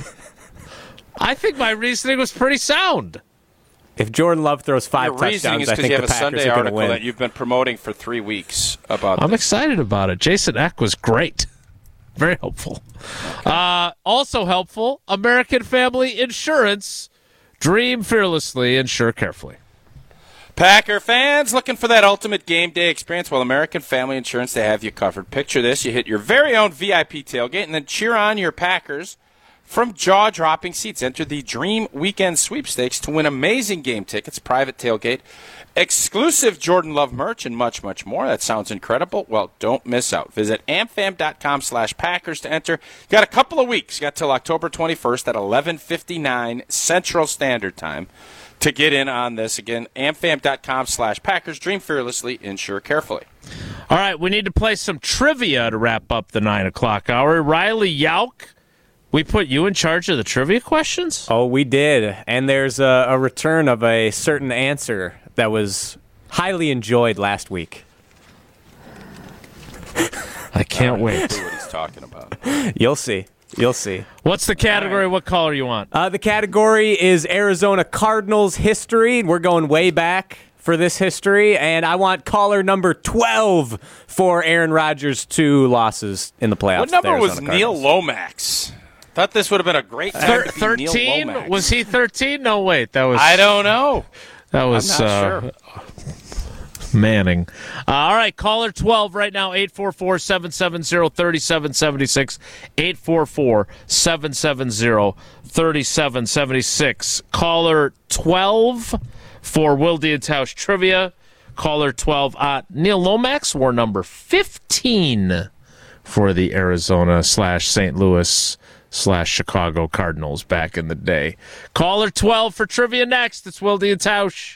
I think my reasoning was pretty sound. If Jordan Love throws five Your reasoning touchdowns, is I because think you the have a Packers Sunday are going to article win. that you've been promoting for three weeks about I'm this. excited about it. Jason Eck was great. Very helpful. Uh, also helpful, American Family Insurance. Dream fearlessly, insure carefully. Packer fans looking for that ultimate game day experience? Well, American Family Insurance, they have you covered. Picture this. You hit your very own V I P tailgate and then cheer on your Packers from jaw-dropping seats. Enter the Dream Weekend Sweepstakes to win amazing game tickets, private tailgate, exclusive Jordan Love merch, and much, much more. That sounds incredible. Well, don't miss out. Visit amfam.com slash Packers to enter. You got a couple of weeks. You got till October twenty-first at eleven fifty-nine Central Standard Time to get in on this. Again, amfam.com slash Packers. Dream fearlessly, insure carefully. All right, we need to play some trivia to wrap up the nine o'clock hour. Riley Yauk, we put you in charge of the trivia questions? Oh, we did. And there's a, a return of a certain answer that was highly enjoyed last week. I can't wait. See what he's talking about. You'll see. You'll see. What's the category? What color you want? Uh, the category is Arizona Cardinals history. We're going way back for this history, and I want caller number twelve for Aaron Rodgers' two losses in the playoffs. What number with the was Arizona Neil Cardinals. Lomax? Thought this would have been a great time Thir- to be Neil thirteen? Lomax. Was he thirteen? No, wait. That was I don't know. That was I'm not uh, sure. Manning. Uh, all right, caller twelve right now, eight four four, seven seven zero, three seven seven six, eight four four, seven seven zero, three seven seven six. Caller twelve for Will Dientausch Trivia. Caller twelve. Uh, Neil Lomax wore number fifteen for the Arizona slash Saint Louis slash Chicago Cardinals back in the day. Caller twelve for trivia next. It's Wilde and Tausch.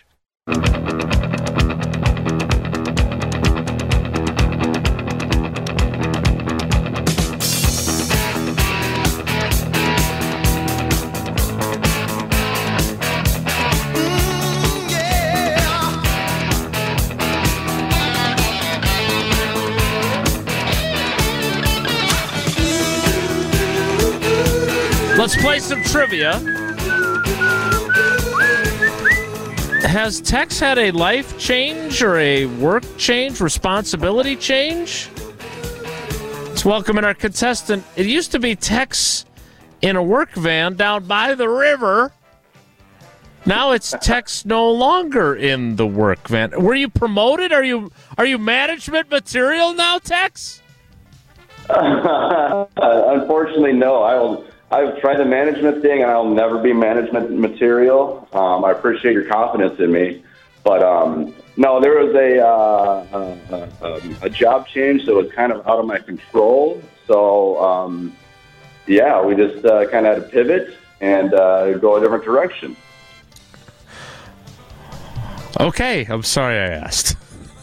Let's play some trivia. Has Tex had a life change or a work change, responsibility change? Let's welcome in our contestant. It used to be Tex in a work van down by the river. Now it's Tex no longer in the work van. Were you promoted? Are you are you management material now, Tex? Uh, unfortunately, no. I will. I've tried the management thing, and I'll never be management material. Um, I appreciate your confidence in me, but um, no, there was a uh, uh, um, a job change that was kind of out of my control. So um, yeah, we just uh, kind of had to pivot and uh, go a different direction. Okay, I'm sorry I asked.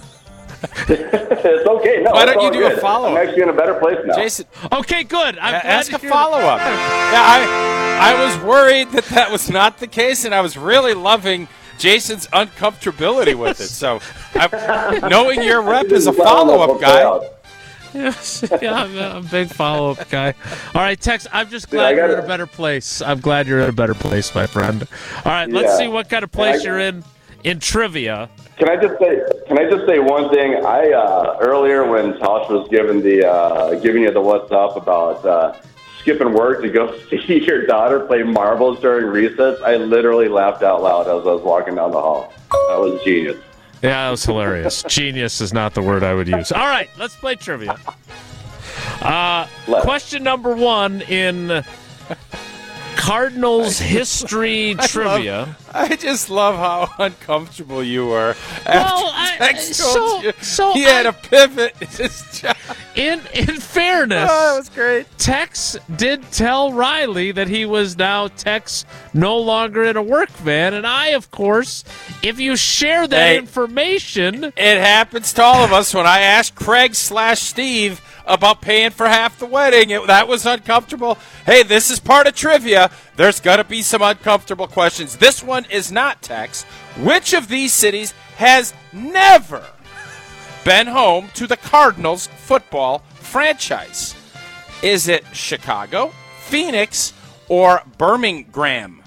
It's okay. No, Why it's don't you all do a good. follow-up? I'm actually in a better place now. Jason, Okay, good. I'm a- glad ask to a hear follow-up. that. Yeah, I, I was worried that that was not the case, and I was really loving Jason's uncomfortability with it. So, I, knowing your rep as a follow-up guy, Yes. Yeah, I'm a, I'm a big follow-up guy. All right, Tex, I'm just Yeah, glad I you're gotta- in a better place. I'm glad you're in a better place, my friend. All right, let's Yeah. see what kind of place I- you're in in trivia. Can I just say? Can I just say one thing? I uh, earlier when Tosh was giving the uh, giving you the what's up about uh, skipping work to go see your daughter play marbles during recess, I literally laughed out loud as I was walking down the hall. That was genius. Yeah, that was hilarious. Genius is not the word I would use. All right, let's play trivia. Uh, Left. question number one in Cardinals history trivia. I just love how uncomfortable you were. Well, after I- Tex so- told you so he I- had a pivot in his job. In in fairness, Oh, that was great. Tex did tell Riley that he was now Tex no longer in a work van, and I, of course, if you share that Hey. information, It happens to all of us. When I asked Craig slash Steve about paying for half the wedding, it, that was uncomfortable. Hey, this is part of trivia. There's going to be some uncomfortable questions. This one is not, Tex. Which of these cities has never been home to the Cardinals football franchise? Is it Chicago, Phoenix, or Birmingham?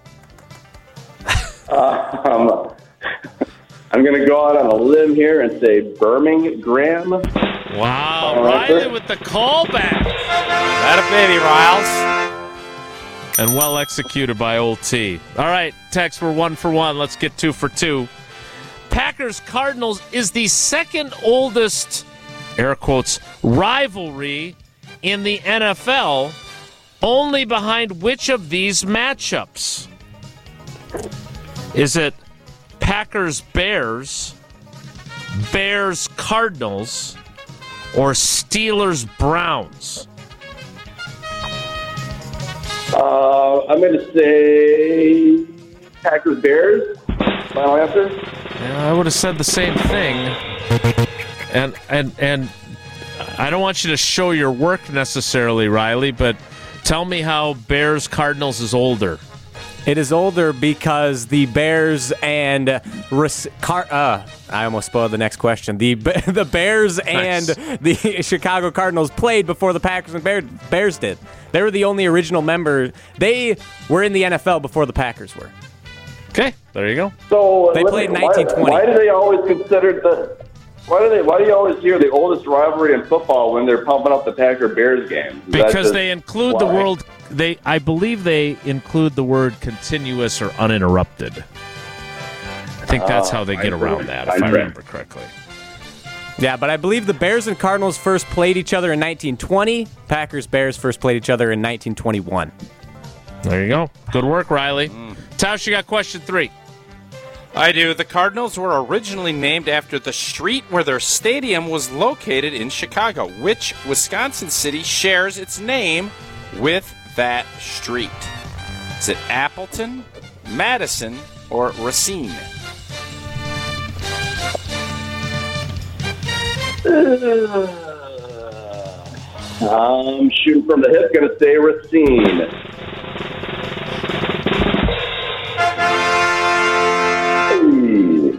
Um, I'm going to go out on a limb here and say Birmingham. wow, Uh, Riley sir. with the callback. That a baby, Riles. And well executed by old T. All right, Tex, we're one for one. Let's get two for two. Packers Cardinals is the second oldest, air quotes, rivalry in the N F L, only behind which of these matchups? Is it Packers Bears, Bears Cardinals, or Steelers Browns? Uh, I'm going to say Packers Bears. Final answer. Yeah, I would have said the same thing. And and and I don't want you to show your work necessarily, Riley, but tell me how Bears Cardinals is older. It is older because the Bears and Res- Car- uh, I almost spoiled the next question. The the Bears and Nice. the Chicago Cardinals played before the Packers and Bears, Bears did. They were the only original members. They were in the N F L before the Packers were. Okay, there you go. So They let played me- in nineteen twenty. Why, why do they always consider the? Why do they? Why do you always hear the oldest rivalry in football when they're pumping up the Packer Bears game? Is that Because just they include the why? world they I believe they include the word continuous or uninterrupted. I think that's how they I get see. around that, I if I see. remember correctly. Yeah, but I believe the Bears and Cardinals first played each other in nineteen twenty. Packers Bears first played each other in nineteen twenty-one. There you go. Good work, Riley. Tausch, you got question three. I do. The Cardinals were originally named after the street where their stadium was located in Chicago. Which Wisconsin city shares its name with that street? Is it Appleton, Madison, or Racine? I'm shooting from the hip. Going to say Racine. Hey.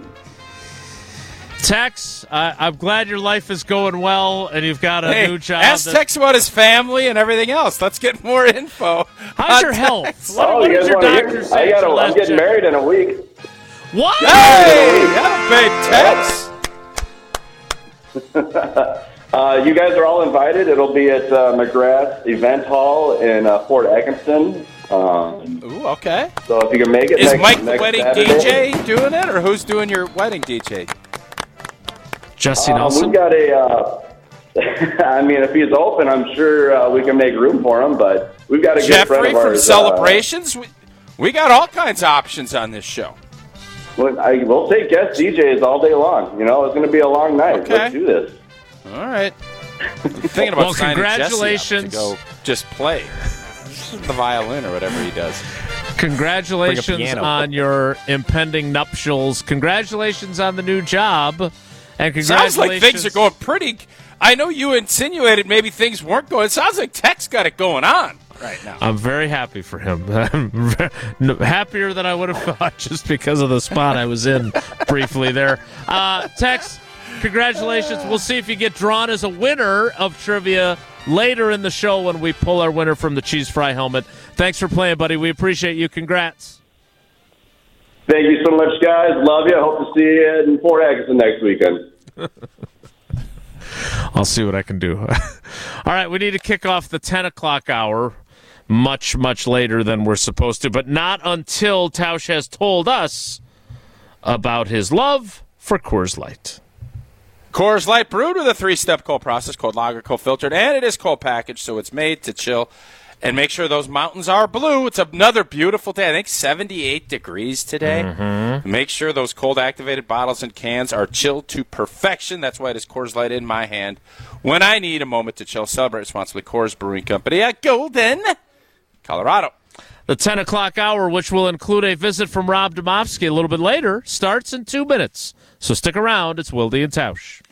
Tex, uh, I'm glad your life is going well and you've got a Hey, new job. ask that- Tex about his family and everything else. Let's get more info. How's on your Tex. health? What, Oh, what you did guys your want to doctor hear? say? I at got. your I'm last getting check? married in a week. What? Hey, have a big Tex. Uh, you guys are all invited. It'll be at uh, McGrath Event Hall in uh, Fort Atkinson. Um, Ooh, okay. so if you can make it, Is next, Mike the next wedding Saturday. D J doing it, or who's doing your wedding D J? Jesse Um, Nelson? we've got a. Uh, I mean, if he's open, I'm sure uh, we can make room for him. But we've got a good friend Jeffrey of from ours. Celebrations? We, we got all kinds of options on this show. Uh, well, I, we'll take guest D Js all day long. You know, it's going to be a long night. Okay. Let's do this. All right. I'm thinking about Well, signing Jesse up congratulations. to go just play the violin or whatever he does. Congratulations Bring a piano. on your impending nuptials. Congratulations on the new job. And congratulations. Sounds like things are going pretty. I know you insinuated maybe things weren't going. It sounds like Tex got it going on right now. I'm very happy for him. I'm happier than I would have thought just because of the spot I was in briefly there. Uh, Tex, congratulations. We'll see if you get drawn as a winner of trivia later in the show when we pull our winner from the Cheese Fry helmet. Thanks for playing, buddy. We appreciate you. Congrats. Thank you so much, guys. Love you. Hope to see you in Fort Atkinson next weekend. I'll see what I can do. All right, we need to kick off the ten o'clock hour much, much later than we're supposed to, but not until Tausch has told us about his love for Coors Light. Coors Light brewed with a three-step cold process, cold lager, cold filtered, and it is cold packaged, so it's made to chill and make sure those mountains are blue. It's another beautiful day. I think seventy-eight degrees today. Mm-hmm. Make sure those cold activated bottles and cans are chilled to perfection. That's why it is Coors Light in my hand when I need a moment to chill. Celebrate responsibly. Coors Brewing Company at Golden, Colorado. The ten o'clock hour, which will include a visit from Rob Domofsky a little bit later, starts in two minutes. So stick around. It's Wilde and Tausch.